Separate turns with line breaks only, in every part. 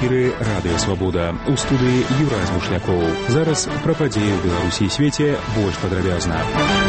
эфіры Радыё Свабода. У студыі Юрай Змушлякоў. Зараз пра падзеі ў Беларусі і свеце больш падрабязна.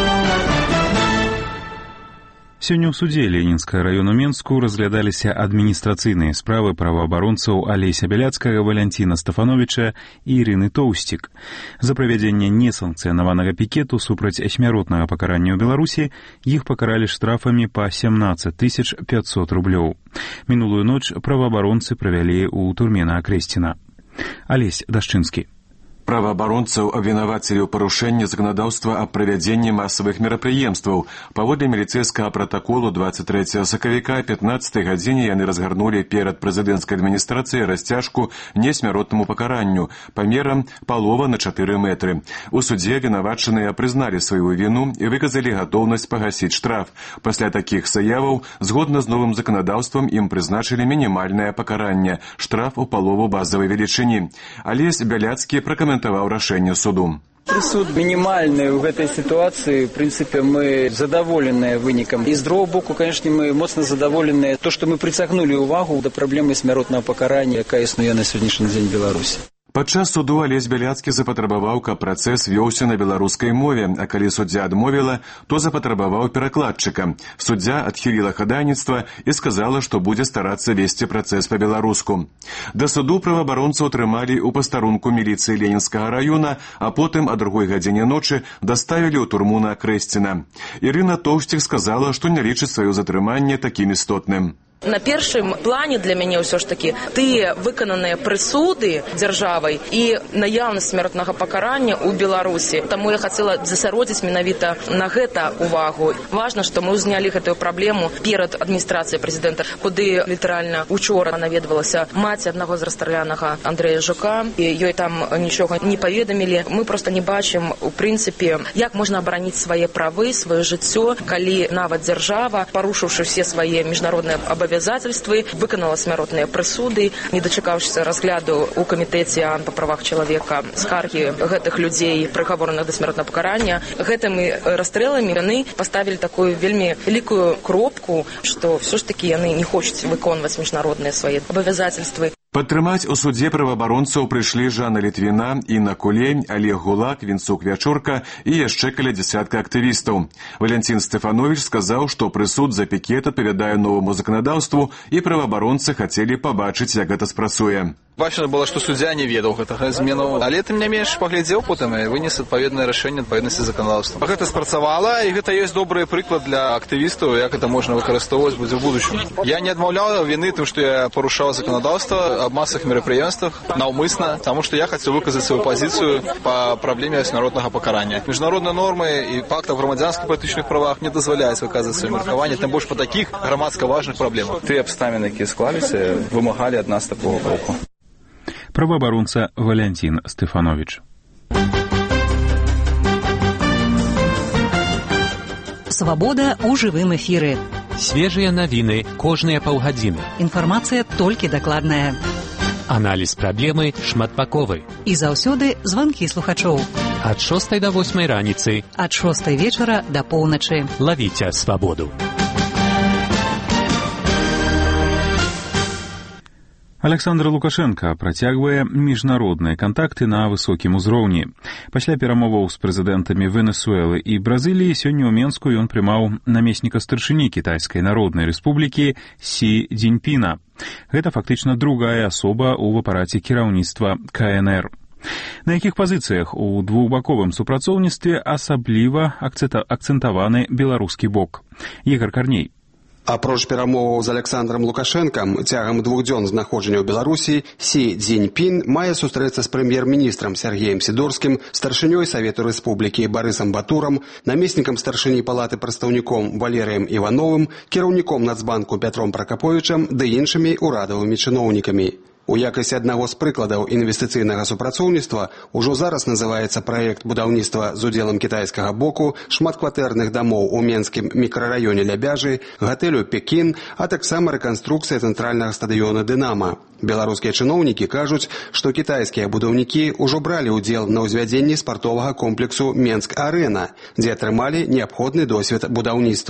Сёння ў судзе Ленінскага раёну Менску разглядаліся адміністрацыйныя справы праваабаронцаў Алеся Бяляцкага, Валянціна Стафановіча і Ірыны Тоўсцік. За правядзенне несанкцыянаванага пікету супраць смяротнага пакарання ў Беларусі іх пакаралі штрафамі па 17 500 рублёў. Мінулую ноч праваабаронцы правялі ў турме на Акрэсціна. Алесь Дашчынскі.
Праваабаронцаў абвінавацілі ў парушэнні заканадаўства аб правядзенні масавых мерапрыемстваў. Паводле міліцэйскага пратаколу 23 сакавіка 15 гадзіне яны разгарнулі перад прэзідэнцкай адміністрацыяй расцяжку несмяротнаму пакаранню памерам палова на 4 метры. У судзе абвінавачаныя прызналі сваю віну і выказалі гатоўнасць пагасіць штраф. Пасля такіх заяваў, згодна з новым заканадаўствам, ім прызначылі мінімальнае пакаранне – штраф у палову базавай велічыні. Алесь Бяляцкі пракаментаваў рашэнне суду.
Прысуд мінімальны ў гэтай сітуацыі. В прынцыпе, мы задаволеныя вынікам. І з другого боку, конечно, мы моцна задаволеныя то, што мы прыцягнулі ўвагу да праблемы смяротнага пакарання, якая існуе на сённяшні дзень Беларусі.
Падчас суду Алесь Бяляцкі запатрабаваў, каб працэс вёўся на беларускай мове, а калі суддзя адмовіла, то запатрабаваў перакладчыка. Суддзя адхіліла хадайніцтва і сказала, што будзе старацца весці працэс па-беларуску. Да суду праваабаронцаў трымалі ў пастарунку міліцыі Ленінскага раёна, а потым о 2 гадзіне ночы даставілі ў турму на Акрэсціна. Ірына Тоўсцік сказала, што не лічыць сваё затрыманне такім істотным.
На першым плане для мяне ўсё ж такі тыя выкананыя прысуды дзяржавай і наяўнасць смяротнага пакарання ў Беларусі. Таму я хацела засяродзіць менавіта на гэта увагу. Важна, што мы ўзнялі гэтую праблему перад адміністрацыяй прэзідэнта, куды літаральна учора наведвалася маці аднаго з расстралянага Андрэя Жука, і ёй там нічога не паведамілі. Мы проста не бачым, у прынцыпе, як можна абараніць свае правы, сваё жыццё, калі нават дзяржава, парушыўшы все свае міжнародныя абавязательствы, выканала смяротныя прысуды, не дачакаўшыся разгляду ў камітэце АН па правах чалавека скаргі гэтых людзей, прыгавораных да смяротнага пакарання. Гэтымі расстрэламі яны паставілі такую вельмі вялікую кропку, што ўсё ж такі яны не хочуць выконваць міжнародныя свае абавязательствы.
Падтрымаць у судзе праваабаронцаў прыйшлі Жанна Літвіна, Інна Кулень, Олег Гулак, Вінцук Вячорка і яшчэ каля дзясятка актывістаў. Валянцін Стафановіч сказаў, што прысуд за пікет адпавядае новаму заканадаўству і праваабаронцы хацелі пабачыць, як гэта спрацуе.
Бачна было, што суддзя не ведаў гэтага змену, але тым не менш паглядзеў потым і вынес адпаведнае рашэнне адпаведнасці заканадаўства. Гэта спрацавала, і гэта ёсць добры прыклад для актывістаў, як гэта можна выкарыстоўваць будзе ў будучым. Я не адмаўляў віны тым, што я парушаў заканадаўства аб масавых мерапрыемствах наўмысна, таму што я хацеў выказаць сваю пазіцыю па праблеме смяротнага пакарання. Міжнародныя нормы і пакт аб грамадзянскіх палітычных правах не дазваляюць выказваць сваё меркаванне, тым больш па такіх грамадска важных праблемах. Тыя абставіны, якія склаліся, вымагалі ад нас такого кроку.
Праваабаронца Валянцін Стафановіч.
Свабода ў жывым эфіры.
Свежыя навіны кожныя паўгадзіны.
Інфармацыя толькі дакладная.
Аналіз праблемы шматбаковы.
І заўсёды званкі слухачоў.
Ад 6 до 8 раніцы.
Ад 6 вечара да поўначы.
Лавіце свабоду.
Александр Лукашенко працягвае міжнародныя кантакты на высокім узроўні. Пасля перамоваў з прэзідэнтамі Венесуэлы і Бразыліі сёння ў Менску ён прымаў намесніка старшыні Кітайскай Народнай Рэспублікі Сі Цзіньпіна. Гэта фактычна другая асоба ў апараце кіраўніцтва КНР. На якіх пазіцыях у двухбаковым супрацоўніцтве асабліва акцэнтаваны беларускі бок? Ігор Карней.
Апроч перамоваў з Александром Лукашэнкам, цягам 2 дзён знаходжання ў Беларусі, Сі Цзіньпін мае сустрэцца з прэм'ер-міністрам Сергеем Сідорскім, старшынёй Савету Рэспублікі Барысам Батурам, намеснікам старшыні палаты прадстаўніком Валерыем Івановым, кіраўніком Нацбанку Пятром Пракаповічам ды іншымі ўрадавымі чыноўнікамі. У якасці аднаго з прыкладаў інвестыцыйнага супрацоўніцтва ўжо зараз называецца праект будаўніцтва з удзелам кітайскага боку шматкватэрных дамоў у менскім мікрараёне Лябяжы, гатэлю Пекін, а таксама рэканструкцыя цэнтральнага стадыёна «Дынама». Беларускія чыноўнікі кажуць, што кітайскія будаўнікі ўжо бралі ўдзел на ўзвядзенні спартовага комплексу «Менск-Арэна», дзе атрымалі неабходны досвед будаўніцтва.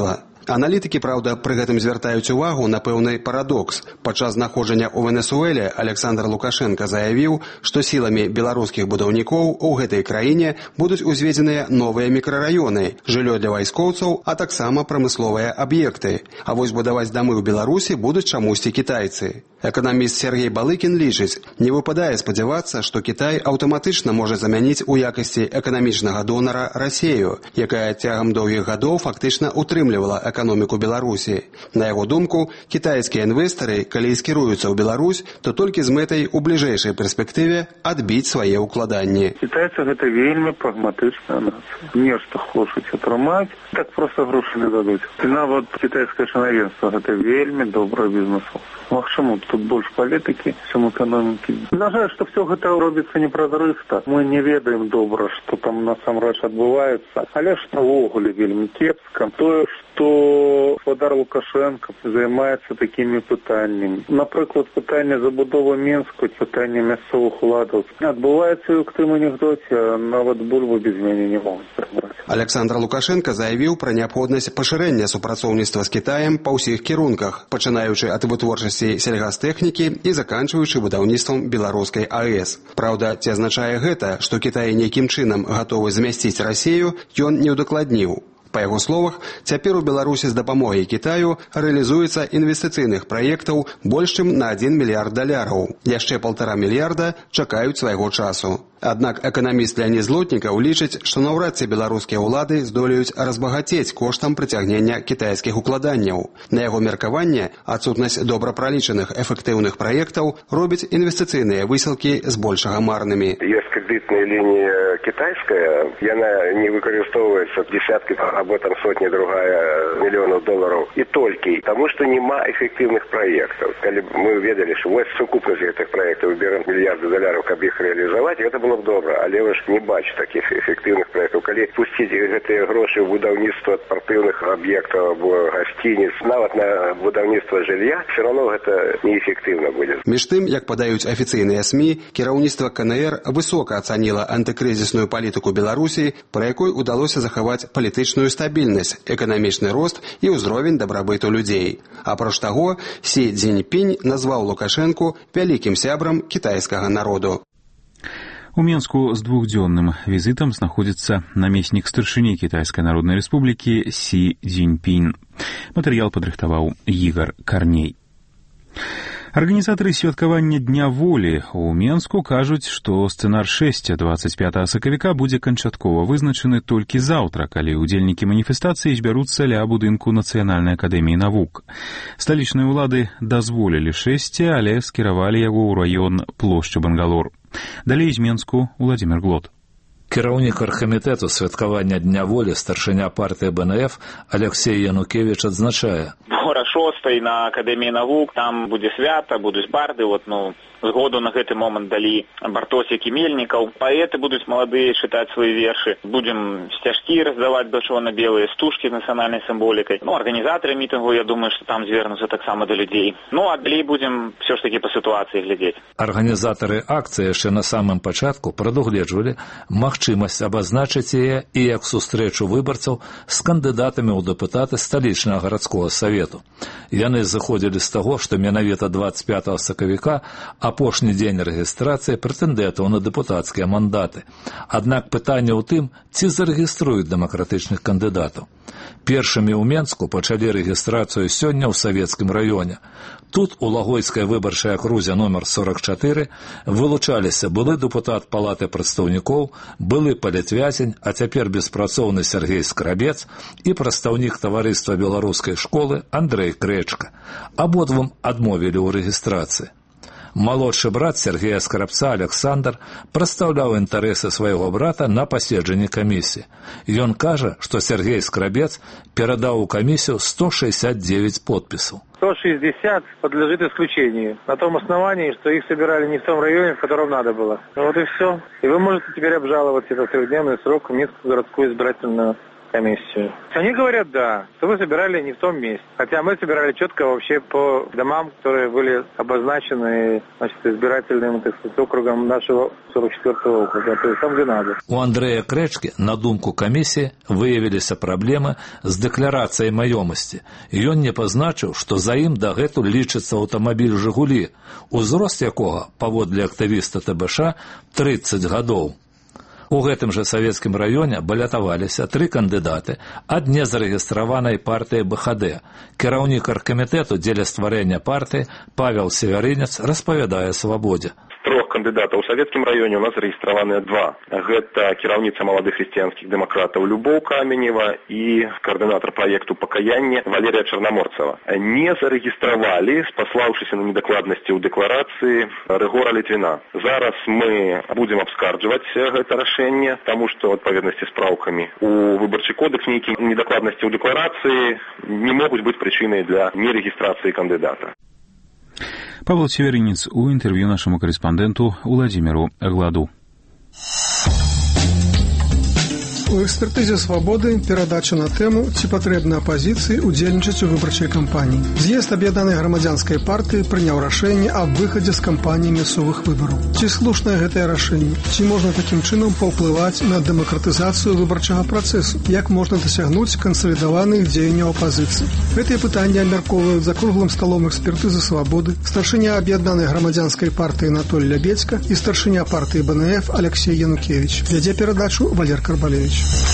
Аналітыкі, праўда, пры гэтым звяртаюць увагу на пэўны парадокс. Падчас знаходжання ў Венесуэле Александр Лукашенко заявіў, што сіламі беларускіх будаўнікоў у гэтай краіне будуць узведзеныя новыя мікрараёны, жыллё для вайскоўцаў, а таксама прамысловыя аб'екты. А вось будаваць дамы ў Беларусі будуць чамусьці кітайцы. Эканаміст Сергей Балыкін лічыць, не выпадае спадзявацца, што Кітай аўтаматычна можа замяніць у якасці эканамічнага донара Расею, якая цягам доўгіх гадоў фактычна утрымлівала эканоміку Беларусі. На яго думку, кітайскія інвестары, калі скіруюцца ў Беларусь, то толькі з мэтай у бліжэйшай перспектыве адбіць свае ўкладанні.
Кітайцы гэта вельмі прагматычная нацыя. Нешта хочуць атрымаць, так проста грошы не дадуць. І нават кітайскае чынавенства гэта вельмі добрае бізнесоўца. Магчыма, тут больш палітыкі, чым эканомікі. На жаль, што все гэта робіцца непразрыста. Мы не ведаем добра, што там насамрэч адбываецца. Але ж наогуле вельмі кепска тое, што гаспадар Лукашенко займаецца такімі пытаннямі. Напрыклад, пытанне забудовы Мінску, пытанне мясцовых уладаў. Адбываецца ў тым анекдоце, нават бульбу без мяне не могуць прыбраць.
Александр Лукашенко заявіў пра неабходнасць пашырэння супрацоўніцтва з Кітаем па ўсіх кірунках, пачынаючы ад вытворчасці сельгастэхнікі і заканчваючы будаўніцтвам беларускай АЭС. Праўда, ці азначае гэта, што Кітай нейкім чынам гатовы замясціць Расею, ён не ўдакладніў. Па яго словах, цяпер у Беларусі з дапамогай Кітаю рэалізуецца інвестыцыйных праектаў больш чым на $1 мільярд. Яшчэ 1,5 мільярда чакаюць свайго часу. Аднак эканаміст Леонід Злотнікаў лічыць, што наўрад ці беларускія ўлады здолеюць разбагацець коштам прыцягнення кітайскіх укладанняў. На яго меркаванне, адсутнасць добра пралічаных эфектыўных праектаў робіць інвестыцыйныя высілкі збольшага марнымі.
Ёсць крэдытная лінія кітайская, яна не выкарыстоўваецца десяткі або там сотні другая мільёнаў долараў і толькі, таму што няма эфектыўных праектаў. Калі мы ведалі, што вось сукупнасць гэтых праектаў берам мільярды долараў, каб іх рэалізаваць, гэта было б добра, але вы ж не бачу такіх эфектыўных праектаў. Калі пусціць гэтыя грошы ў будаўніцтва спартыўных аб'ектаў або гасцініц, нават на будаўніцтва жылля, все равно гэта неэфектыўна будзе.
Між тым, як падаюць афіцыйныя СМІ, кіраўніцтва КНР высока ацаніла антыкрызісную палітыку Беларусі, пры якой удалося захаваць палітычную стабільнасць, эканамічны рост і ўзровень дабрабыту людзей. Апроч таго, Сі Цзіньпінь назваў Лукашэнку вялікім сябрам кітайскага народу.
У Менску з двухдзённым візітам знаходзіцца намеснік старшыні Кітайскай Народнай Рэспублікі Сі Цзіньпінь. Матэрыял падрыхтаваў Ігар Карней. Арганізатары святкавання Дня волі ў Менску кажуць, што сцэнар 6 25 сакавіка будзе канчаткова вызначаны толькі заўтра, калі ўдзельнікі маніфестацыі збяруцца ля будынку Нацыянальнай акадэміі навук. Сталічныя ўлады дазволілі 6, але скіравалі яго ў раён плошчы Бангалор. Далей з Менску Владзімір Глот.
Кіраўнік аргкамітэту святкавання Дня волі старшыня партыі БНФ Алексей Янукевіч адзначае:
Гора 6 на акадэміі навук, там будзе свята, будуць барды, згоду на гэты момант далі Бартосік і Мельнікаў. Паэты будуць маладыя чытаць свае вершы. Будзем сцяжкі раздаваць чырвона-белыя, стужкі з нацыянальнай сімволікай. Арганізатары мітынгу, я думаю, што там звернуцца таксама да людзей. А далей будзем все ж такі па сітуацыі глядзець.
Арганізатары акцыі яшчэ на самым пачатку прадугледжвалі магчымасць абазначыць яе і як сустрэчу выбарцаў з кандыдатамі ў дэпутаты сталічнага гарадскога савету. Яны заходзілі з таго, што менавіта 25 сакавіка апошні дзень рэгістрацыі прэтэндэнтаў на дэпутацкія мандаты. Аднак пытанне ў тым, ці зарэгіструюць дэмакратычных кандыдатаў. Першымі ў Менску пачалі рэгістрацыю сёння ў Савецкім раёне. Тут у Лагойскай выбарчай акрузе номер 44 вылучаліся былы дэпутат Палаты прадстаўнікоў, былы палітвязень, а цяпер беспрацоўны Сергей Скрабец і прадстаўнік таварыства беларускай школы Андрэй Крэчка. Абодвум адмовілі ў рэгістрацыі. Малодшы брат Сергея Скрабца Александр прадстаўляў інтарэсы свайго брата на паседжанні камісіі. Ён кажа, што Сергей Скрабец перадаў у камісію 169 подпісаў.
160 подлежит исключению. На том основании, что их собирали не в том районе, в котором надо было. Вот и все. И вы можете теперь обжаловать этот трехдневный срок в Минскую городскую избирательную
комиссию. Они говорят, да, что вы собирали не в том месте. Хотя мы собирали четко вообще по домам, которые были обозначены, значит, избирательным, так сказать, округом нашего 44-го округа, то есть там, где надо.
У Андрея Крэчкі, на думку камісіі, выявіліся праблемы з дэкларацыяй маёмасці. Ён не пазначыў, што за ім дагэтуль лічыцца аўтамабіль «Жигулі», узрост якога, паводле актывіста ТБШ, 30 гадоў. У гэтым жа савецкім раёне балятаваліся 3 кандыдаты ад незарэгістраванай партыі БХД. Кіраўнік аргкамітэту дзеля стварэння партыі Павел Северынец распавядае «Свабодзе».
З 3 кандыдатаў у савецкім раёне у нас зарэгістраваныя 2. Гэта кіраўніца маладых хрысціянскіх дэмакратаў Любоў Каменева і каардынатар праекту «Пакаянне» Валерія Чарнаморцава. Не зарэгістравалі, спаслаўшыся на недакладнасці ў дэкларацыі, Рыгора Літвіна. Зараз мы будзем абскарджваць гэта рашэнне, таму што ў адпаведнасці з праўкамі у выбарчы кодекс нейкія недакладнасці ў дэкларацыі не могуць быць прычынай для нерэгістрацыі кандыдата.
Павел Северинец у интервью нашему корреспонденту Владимиру Гладу.
У экспертызе «Свабоды» перадача на тэму, ці патрэбна апазіцыі удзельнічаць у выбарчай кампаніі. З'езд аб'яднанай грамадзянскай партыі прыняў рашэнне аб выхадзе з кампаніі мясцовых выбараў. Ці слушнае гэтае рашэнне? Ці можна такім чынам паўплываць на дэмакратызацыю выбарчага працэсу? Як можна дасягнуць кансалідаваных дзеянняў апазіцыі? Гэтыя пытанні абмяркоўваюць за круглым сталом экспертызы «Свабоды» старшыня аб'яднанай грамадзянскай партыі Анатоль Лябедзька і старшыня партыі БНФ Алексей Янукевич. Вядзе перадачу Валер Карбалевич.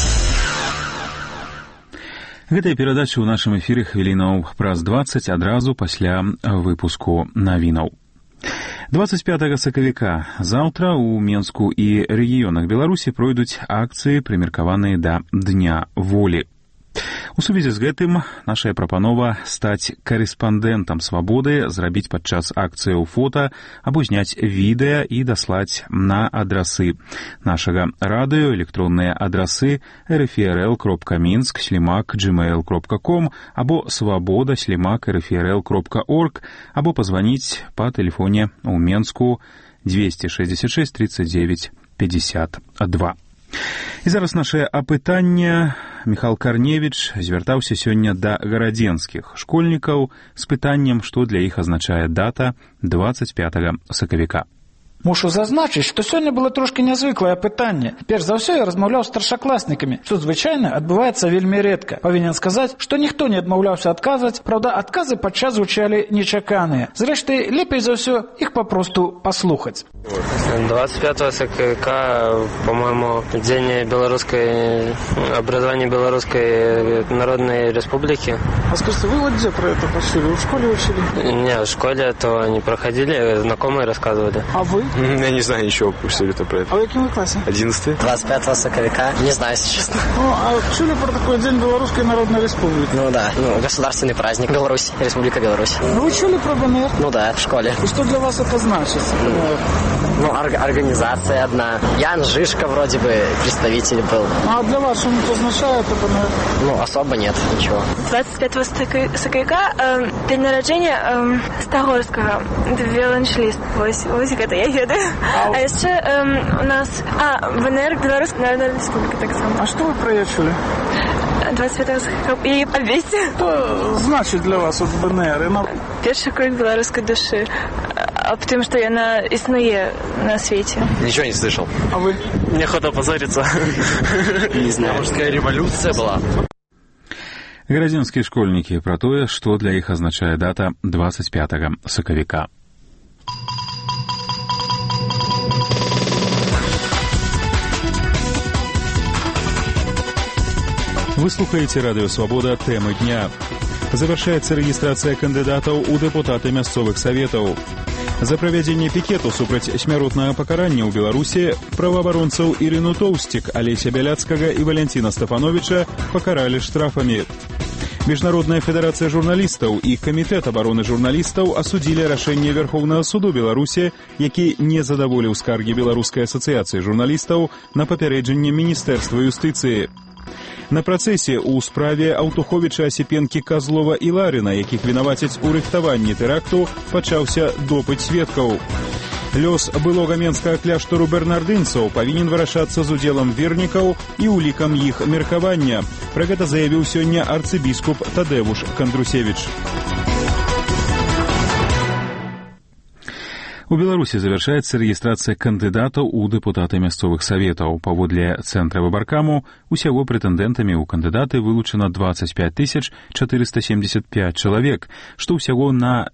Гэтая перадача ў нашым эфіры хвілінаў праз 20 адразу пасля выпуску навінаў. 25 сакавіка заўтра ў Менску і рэгіёнах Беларусі пройдуць акцыі, прымеркаваныя да Дня волі. У сувязі з гэтым наша прапанова стаць карэспандэнтам «Свабоды», зрабіць падчас акцыяў фота або зняць відэа і даслаць на адрасы нашага радыё, электронныя адрасы rfrl.minsk@gmail.com або svoboda@rfrl.org або пазваніць па тэлефоне ў Менску 266 39 52. І зараз наше апытанне. Міхал Карневіч звяртаўся сёння да гарадзенскіх школьнікаў з пытаннем, што для іх азначае дата 25 сакавіка.
Мушу зазначыць, што сёння было трошкі нязвыклае пытанне. Перш за ўсё я размаўляў з старшакласнікамі, што звычайна адбываецца вельмі рэдка. Павінен сказаць, што ніхто не адмаўляўся адказваць, праўда, адказы падчас гучалі нечаканыя. Зрэшты, лепей за ўсё іх папросту паслухаць.
25 сакавіка, по-моему, дзень беларускай образования Белорусской Народной Республики.
А скажите, вы вот где про это почули? В школе учили?
Не, в школе этого не проходили, знакомые рассказывали.
А вы?
Я не знаю ничего, что это про это.
А в каком вы классе?
11.
25 сакавика? Не знаю, если честно.
Ну, а чули про такой день Белорусской Народной Республики?
Ну да, государственный праздник Беларусь, Республика Беларусь.
Вы чули про БНР?
Ну да, в школе.
И что для вас это значит?
Ну, организация одна. Ян Жишка вроде бы представитель был.
А для вас что-нибудь означает БНР?
Ну, особо нет, ничего.
25 сакавика день народження Стагорского, виолончелист. Ось гэта я ведаю. А яшчэ у нас БНР, Белорусская Народная Республика, так само.
А что вы про её чули?
25 сакавика и обвесте.
Что значит для вас вот БНР?
Першы крок беларускай душы. Об тым, што яна існуе на свеце.
Ничего не слышал.
А вы?
Мне охота позориться. Не знаю.
Морская революция была.
Гарадзенскія школьнікі пра тое, што для іх азначае дата 25 сакавіка. Вы слухаеце радыё «Свабода», тэмы дня. Завяршаецца рэгістрацыя кандыдатаў у дэпутаты мясцовых саветаў. За правядзенне пікету супраць смяротнага пакарання ў Беларусі праваабаронцаў Ірыну Тоўсцік, Алеся Бяляцкага і Валянціна Стафановіча пакаралі штрафамі. Міжнародная федэрацыя журналістаў і камітэт абароны журналістаў асудзілі рашэнне Верхоўнага суду Беларусі, які не задаволіў скаргі Беларускай асацыяцыі журналістаў на папярэджанне Міністэрства юстыцыі. На працэсе ў справе Аўтуховіча, Асіпенкі, Казлова і Ларына, якіх вінавацяць у рыхтаванні тэракту, пачаўся допыт сведкаў. Лёс былога менскага кляштару бернардынцаў павінен вырашацца з удзелам вернікаў і улікам іх меркавання. Пра гэта заявіў сёння арцыбіскуп Тадэвуш Кандрусевіч. У Беларусі завяршаецца рэгістрацыя кандыдатаў у дэпутаты мясцовых саветаў. Паводле цэнтра выбаркаму, усяго прэтэндэнтамі ў кандыдаты вылучана 25 475 чалавек, што ўсяго на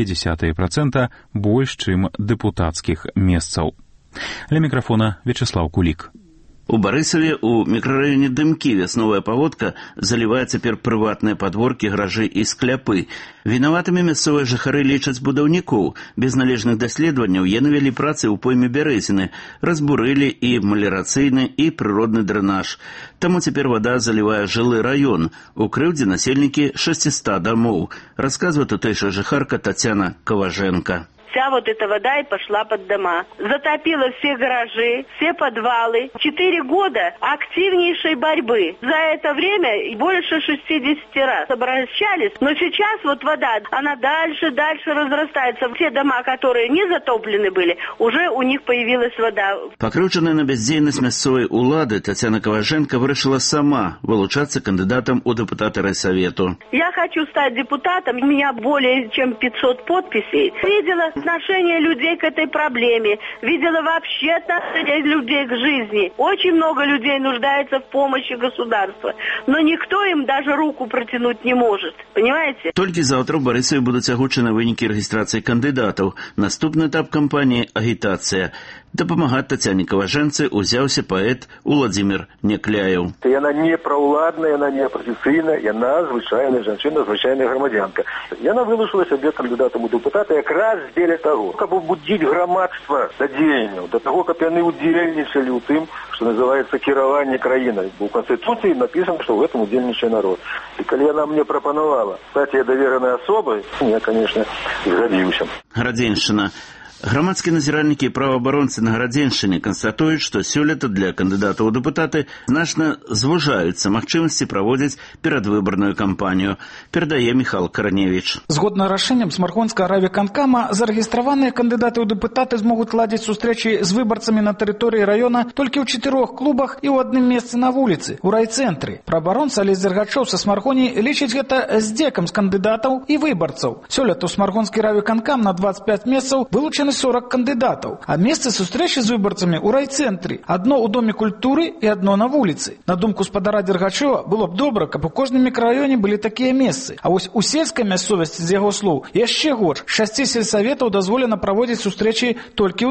0,2% больш, чым дэпутацкіх месцаў. Ля мікрафона Вячеслав Кулік.
У Барысаве у мікрараёне Дымкі вясновая паводка залівае цяпер прыватныя падворкі, гаражы і скляпы. Вінаватымі мясцовыя жыхары лічаць будаўнікоў. Без належных даследаванняў яны вялі працы ў пойме Бярэзіны, разбурылі і меліярацыйны, і прыродны дрэнаж. Таму цяпер вада залівае жылы раён. У крыўдзе насельнікі 600 домоў, расказвае тутэйшая жыхарка Тацяна Каваженка.
Вся вот эта вода и пошла под дома. Затопила все гаражи, все подвалы. 4 года активнейшей борьбы. За это время больше 60 раз обращались. Но сейчас вот вода, она дальше разрастается. Все дома, которые не затоплены были, уже у них появилась вода.
Пакрыўчаная на бяздзейнасць мясцовай улады, Тацяна Каваженка вырашыла сама вылучацца кандыдатам у дэпутаты райсавету.
Я хочу стать депутатом. У меня более чем 500 подписей. Видела отношение людей к этой проблеме, видела вообще отношение людей к жизни. Очень много людей нуждается в помощи государства, но никто им даже руку протянуть не может. Понимаете?
Толькі заўтра ў Барысаве будуць агучаны вынікі рэгістрацыі кандыдатаў. Наступны этап кампаніі – агітацыя. Дапамагаць Тацяне Каважэнцы ўзяўся паэт Уладзімір Някляеў.
Яна не праўладная, яна не апазіцыйная, яна звычайная жанчына, звычайная грамадзянка. Яна вылучыла сябе кандыдатам у дэпутаты якраз дзеля таго, каб будзіць грамадства да дзеянняў, да таго, каб яны удзельнічалі ў тым, што называецца кіраванне краінай. Бо ў Канстытуцыі напісана, што ў гэтым удзельнічае народ. І калі яна мне прапанавала стаць даверанай асобай, я, конечно, згадзіўся.
Гарадзеншчына. Грамадскія назіральнікі і праваабаронцы на Гарадзеншчыне канстатуюць, што сёлета для кандыдатаў у дэпутаты значна звужаюцца магчымасці праводзіць перадвыбарную кампанію, перадае Міхал Караневіч.
Згодна рашэннем Смаргонскага райвыканкама, зарэгістраваныя кандыдаты ў дэпутаты змогуць ладзіць сустрэчы з выбарцамі на тэрыторыі раёна толькі ў 4 клубах і ў адным месцы на вуліцы, у райцэнтры. Праабаронца Алесь Дергачоў са Смаргоні лічыць гэта здзекам з кандыдатаў і выбарцаў. Сёлета ў Смаргонскі райвыканкам на 25 месцаў вылучаны 40 кандыдатаў, а месцы сустрэчы з выбарцамі ў райцэнтры. Адно ў Доме культуры і адно на вуліцы. На думку спадара Дергачова, было б добра, каб у кожным мікрараёне былі такія месцы. А вось у сельскай мясцовасці, з яго слоў, яшчэ горш. 6 сельсаветаў дазволена праводзіць сустрэчы толькі ў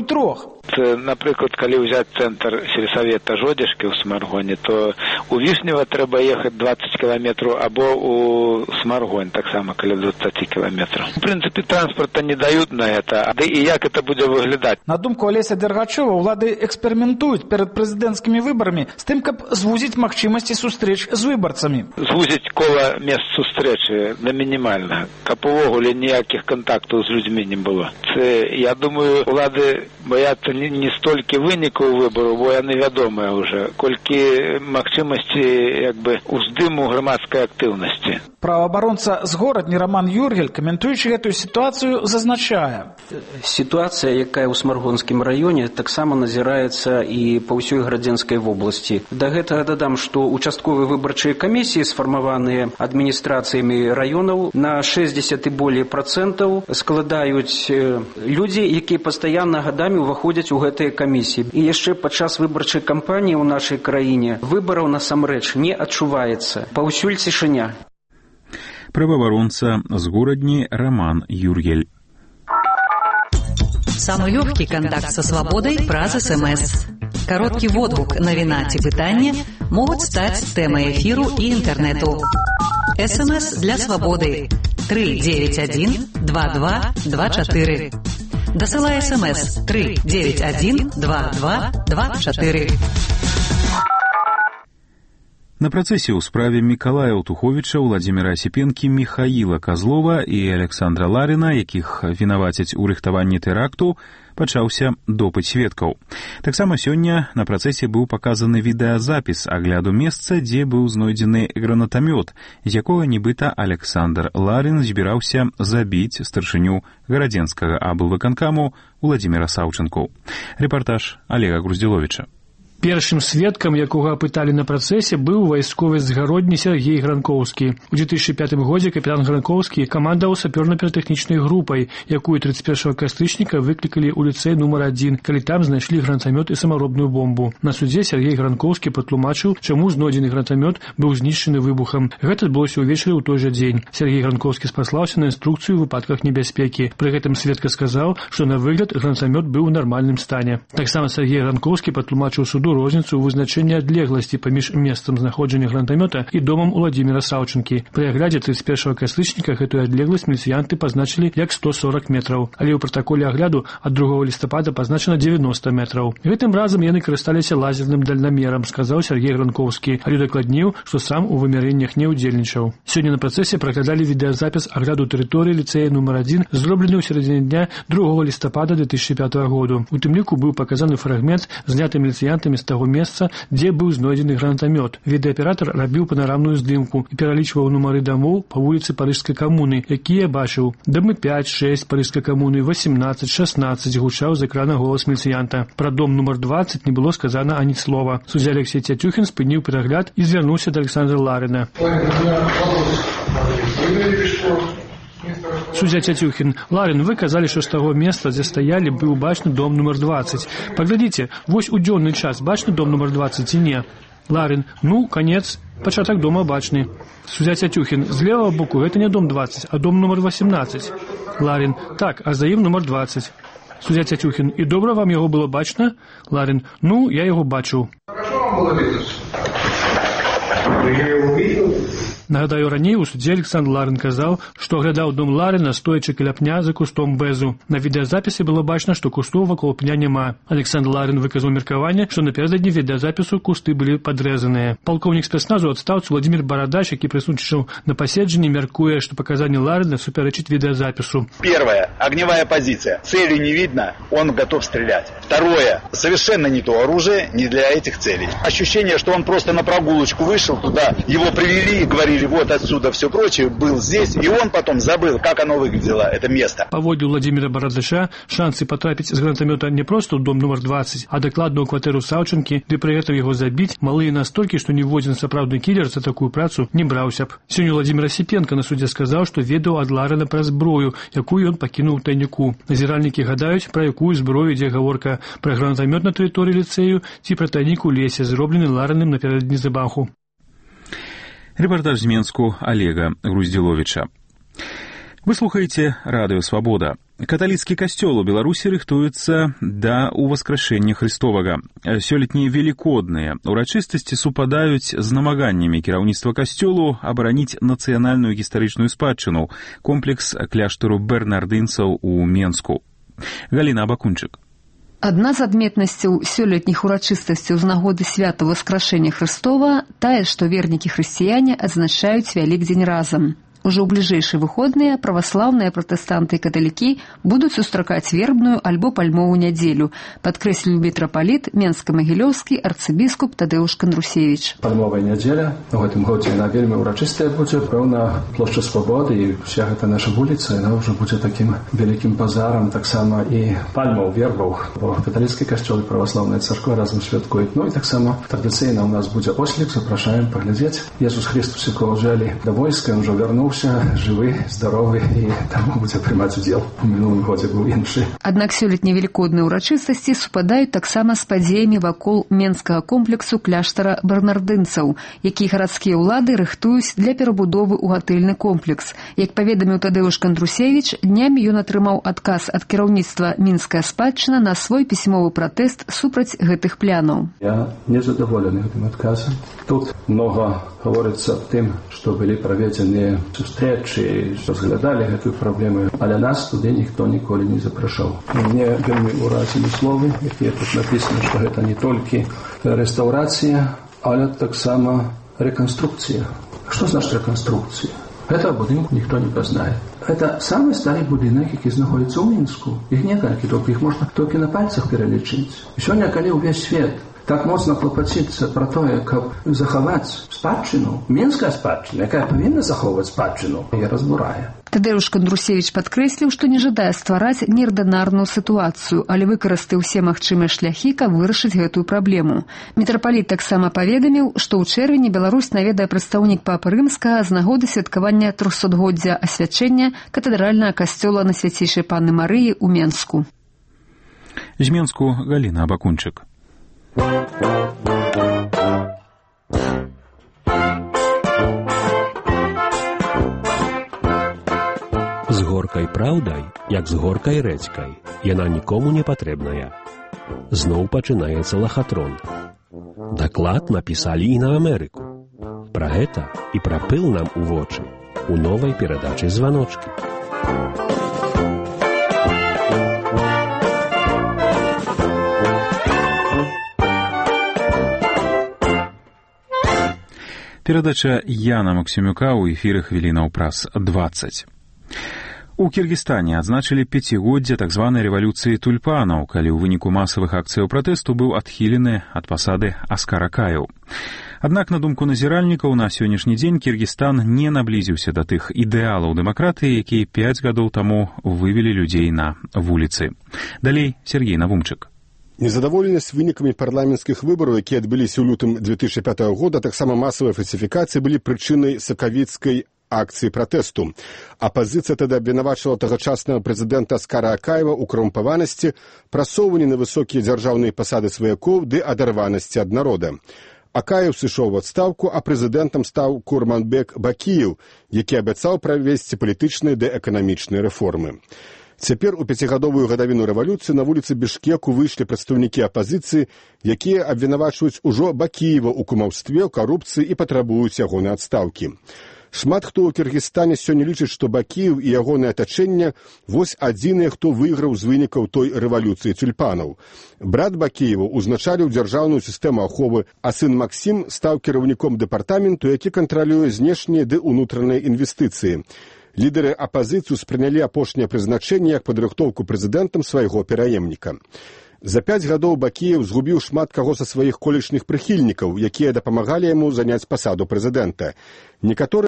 3.
Напрыклад, калі ўзяць цэнтр сельсавета Жодзішкі ў Смаргоне, то у Вішнева трэба ехаць 20 кіламетраў, або у Смаргонь таксама каля 20 кіламетраў. У прынцыпе, транспорта не даюць на гэта, ды і як это будзе выглядаць.
На думку Алеся Дергачова, улады эксперыментуюць перад прэзідэнцкімі выбарамі з тым, каб звузіць магчымасці сустрэч з выбарцамі.
Звузіць кола мест сустрэчы на мінімальна, каб увогуле ніякіх кантактаў з людзьмі не было. Я думаю, улады баяцца не столькі вынікаў выбару, бо яны вядомыя ўжо, колькі магчымасці уздыму грамадскай актыўнасці.
Праваабаронца з горадні Роман Юргель, каментуючы гэтую сітуацыю, зазначае.
Сітуацыя, якая ў Смаргонскім раёне, таксама назіраецца і па ўсёй Гарадзенскай вобласці. Да гэтага дадам, што участковыя выбарчыя камісіі, сфармаваныя адміністрацыямі раёнаў, на 60 і болей процентаў складаюць людзі, якія пастаянна гадамі ўваходзяць у гэтыя камісіі. І яшчэ падчас выбарчай кампаніі ў нашай краіне выбараў насамрэч не адчуваецца. Паўсюль цішыня.
Праваабаронца з горадні Роман Юргель.
Самый легкий контакт со свободой праз СМС. Короткий водгук, навіна ці пытанне могуць стаць тэмай эфіру і інтэрнэту. СМС для свободы 391 2224. Дасылай СМС 391 2224.
На працэсе ў справе Мікалая Аўтуховіча, Владзіміра Асіпенкі, Міхаіла Казлова і Александра Ларіна, якіх вінавацяць у рыхтаванні тэракту, пачаўся допыт сведкаў. Таксама сёння на працэсе быў паказаны відэазапіс агляду месца, дзе быў знойдзены гранатамёт, з якога нібыта Александр Ларін збіраўся забіць старшыню гарадзенскага аблвыканкаму Владзіміра Саўчынку. Рэпартаж Олега Груздзіловіча.
Першым сведкам, якога апыталі на працэсе, быў вайсковы з Гародні Сергей Гранкоўскі. У 2005 годзе капітан Гранкоўскі камандаваў сапёрна-піратэхнічнай групай, якую 31 кастрычніка выклікалі ў ліцэй нумар 1, калі там знайшлі гранатамёт і самаробную бомбу. На судзе Сергей Гранкоўскі патлумачыў, чаму знойдзены гранатамёт быў знішчаны выбухам. Гэта адбылося ўвечары ў той жа дзень. Сергей Гранкоўскі спаслаўся на інструкцыю ў выпадках небяспекі. Пры гэтым сведка сказаў, што на выгляд гранатамёт быў у нармальным стане. Таксама Сергей Гранкоўскі патлумачыў суду розніцу ў вызначэнні адлегласці паміж месцам знаходжання гранатамёта і домам Владзіміра Саўчынкі. Пры аглядзе 31 кастрычніка гэтую адлегласць міліцыянты пазначылі як 140 метраў, але ў пратаколе агляду ад 2 лістапада пазначана 90 метраў. Гэтым разам яны карысталіся лазерным дальнамерам, сказаў Сергей Гранкоўскі, але дакладніў, што сам у вымярэннях не ўдзельнічаў. Сёння на працэсе праглядалі відэазапіс агляду тэрыторыі ліцэя нумар 1, зроблены ў сярэдзіне дня 2 лістапада 2005 году. У тым ліку быў паказаны фрагмент, зняты міліцыянтамі з таго месца, дзе быў знойдзены гранатамёт. Відэааператар рабіў панарамную здымку і пералічваў нумары дамоў па вуліцы Парыжскай камуны, якія бачыў. Дамы 5, 6 Парыжскай камуны, 18, 16 гучаў з экрана голас міліцыянта. Пра дом нумар 20 не было сказана ані слова. Суддзя Алексей Цятюхін спыніў перагляд і звярнуўся да Александра Ларина. Суддзя Цятюхін: Ларин, вы казалі, што з таго месца, дзе стаялі, быў бачны дом нумар 20. Паглядзіце, вось у дзённы час бачны дом нумар 20 ці не? Ларин: ну, канец, пачатак дома бачны. Суддзя Цятюхін: з левого боку гэта не дом 20, а дом нумар 18. Ларин: так, а за ім нумар 20. Суддзя Цятюхін: і добра вам яго было бачна? Ларин: ну, я яго бачыў.
Хорошо вам было видно? Я его видел.
Нагадаю, раней у судзе Александр Ларин казаў, што аглядаў дом Ларина, стоячы каля пня за кустом бэзу. На відэазапісе было бачна, што кустов вакол пня няма. Александр Ларин выказаў меркаванне, што напярэдадні відэазапісу кусты былі падрэзаныя. Палкоўнік спецназу адстаўцы Владзімір Барадач, які прысутнічаў на паседжанні, мяркуе, што паказанні Ларина супярэчыць відэазапісу.
Первое. Огневая позиция. Цели не видно, он готов стрелять. Второе. Совершенно не то оружие, не для этих целей. Ощущение, что он просто на прогулочку вышел туда, его привели и говорили: вот отсюда все прочее, был здесь, и он потом забыл, как оно выглядело, это место.
Паводле Владзіміра Барадача, шансы потрапіць з гранатамёта не проста ў дом нумар 20, а дакладна ў кватэру Саўчынкі, ды пры гэтым яго забіць, малыя настолькі, што ніводзін сапраўдны кілер за такую працу не браўся б. Сёння Владзімір Асіпенка на судзе сказаў, што ведаў ад Ларина пра зброю, якую ён пакінуў у тайніку. Назіральнікі гадаюць, пра якую зброю ідзе гаворка: пра гранатамёт на тэрыторыі ліцэю ці пра тайнік у лесе, зроблены Ларыным напярэдадні замаху.
Рэпартаж з Менску Олега Груздзіловіча. Вы слухаеце радыё «Свабода». Каталіцкі касцёл у Беларусі рыхтуецца да ўваскрашэння Христовага. Сёлетнія велікодныя урачыстасці супадаюць з намаганнямі кіраўніцтва касцёлу абараніць нацыянальную гістарычную спадчыну, комплекс кляштару бернардынцаў у Менску. Галіна Абакунчык.
Адна з адметнасцяў сёлетніх урачыстасцяў з нагоды свята Васкрашэння Хрыстова тая, што вернікі хрысціяне адзначаюць Вялікдзень разам. Ужо ў бліжэйшыя выходныя праваслаўныя пратэстанты і каталікі будуць сустракаць вербную альбо пальмовую нядзелю, падкрэсліў мітрапаліт Менска-Магілёўскі арцыбіскуп Тадэуш Кандрусевіч.
Пальмовая нядзеля у гэтым годзе яна вельмі ўрачыстая будзе, пэўна, плошча Свабоды і ўся гэта наша вуліца, яна ўжо будзе такім вялікім базарам, таксама і пальмаў, вербаў, бо каталіцкі касцёл і праваслаўная царква разам святкуюць. Ну і таксама традыцыйна ў нас будзе ослік, запрашаем паглядзець. Jesús Христус, якого взяли до войска, ён ужо вярнуўся жывы, здаровы і таму будзе прымаць удзел. У мінулым годзе быў іншы.
Аднак сёлетнія велікодныя ўрачыстасці супадаюць таксама з падзеямі вакол менскага комплексу кляштара бернардынцаў, які гарадскія ўлады рыхтуюць для перабудовы ў гатэльны комплекс. Як паведаміў Тадэуш Кандрусевіч, днямі ён атрымаў адказ ад кіраўніцтва Мінская спадчына на свой пісьмовы пратэст супраць гэтых планаў.
Я незадаволены гэтым адказам. Тут многа гаворыцца аб тым, што былі праведзеныя сустрэчы, што разглядалі гэтую праблему, але нас туды ніхто ніколі не запрашаў. Мне вельмі ўразілі словы, якія тут напісаны, што гэта не толькі рэстаўрацыя, але таксама реконструкция. Что значит реконструкция? Этого будинку никто не познает. Это самый старый будинок, который находится в Минску. Их некалькі, только их можно только на пальцах перелечить. И сегодня, когда весь свет так моцна клопаціцца пра тое, каб захаваць спадчыну, мінская спадчына, якая павінна захоўваць спадчыну, я разбурае.
Тадэуш Кандрусевіч падкрэсліў, што не жадае ствараць неардынарную сітуацыю, але выкарыстаў усе магчымыя шляхі, каб вырашыць гэтую праблему. Мітрапаліт таксама паведаміў, што ў чэрвені Беларусь наведае прадстаўнік папы Рымскага з нагоды святкавання 300-годдзя асвячэння катэдральнага касцёла на Свяцейшай Панны Марыі ў Менску.
З Менску Галіна Абакунчык.
З горкай праўдай, як з горкай рэдзькай, яна нікому не патрэбная. Зноў пачынаецца лахатрон. Даклад напісалі і на Амерыку. Пра гэта і пра пыл нам у вочы у новай перадачы «Званочкі».
Перадача Яна Максімюка ў эфіры хвілінаў праз 20. У Кіргізстане адзначылі 5-годдзе так званай рэвалюцыі тульпанаў, калі ў выніку масавых акцыяў пратэсту быў адхілены ад пасады Аскар Акаеў. Аднак, на думку назіральнікаў, на сённяшні дзень Кіргізстан не наблізіўся да тых ідэалаў дэмакратыі, якія 5 гадоў таму вывелі людзей на вуліцы. Далей Сергей Навумчык.
Незадаволенасць вынікамі парламенцкіх выбараў, якія адбыліся ў лютым 2005 года, таксама масавыя фальсіфікацыі былі прычынай сакавіцкай акцыі пратэсту. Апазіцыя тады абвінавачвала тагачаснага прэзідэнта Аскара Акаева ў карумпаванасці, прасоўванні на высокія дзяржаўныя пасады сваякоў ды адарванасці ад народа. Акаев сышоў у адстаўку, а прэзідэнтам стаў Курманбек Бакіев, які абяцаў правесці палітычныя ды эканамічныя рэформы. Цяпер у 5-гадовую гадавіну рэвалюцыі на вуліцы Бішкеку выйшлі прадстаўнікі апазіцыі, якія абвінавачваюць ужо Бакіева ў кумаўстве, карупцыі і патрабуюць ягонай адстаўкі. Шмат хто ў Кіргізстане сёння лічыць, што Бакіев і ягонае атачэнне вось адзіныя, хто выйграў з вынікаў той рэвалюцыі тюльпанаў. Брат Бакіева узначаліў дзяржаўную сістэму аховы, а сын Максім стаў кіраўніком дэпартаменту, які кантралюе знешнія ды ўнутраныя інвестыцыі. Лідары апазіцыю спрынялі апошняе прызначэнне як падрыхтоўку прэзідэнтам свайго пераемніка. За 5 гадоў Бакіев згубіў шмат каго са сваіх колішніх прыхільнікаў, якія дапамагалі яму заняць пасаду прэзідэнта. Некаторыя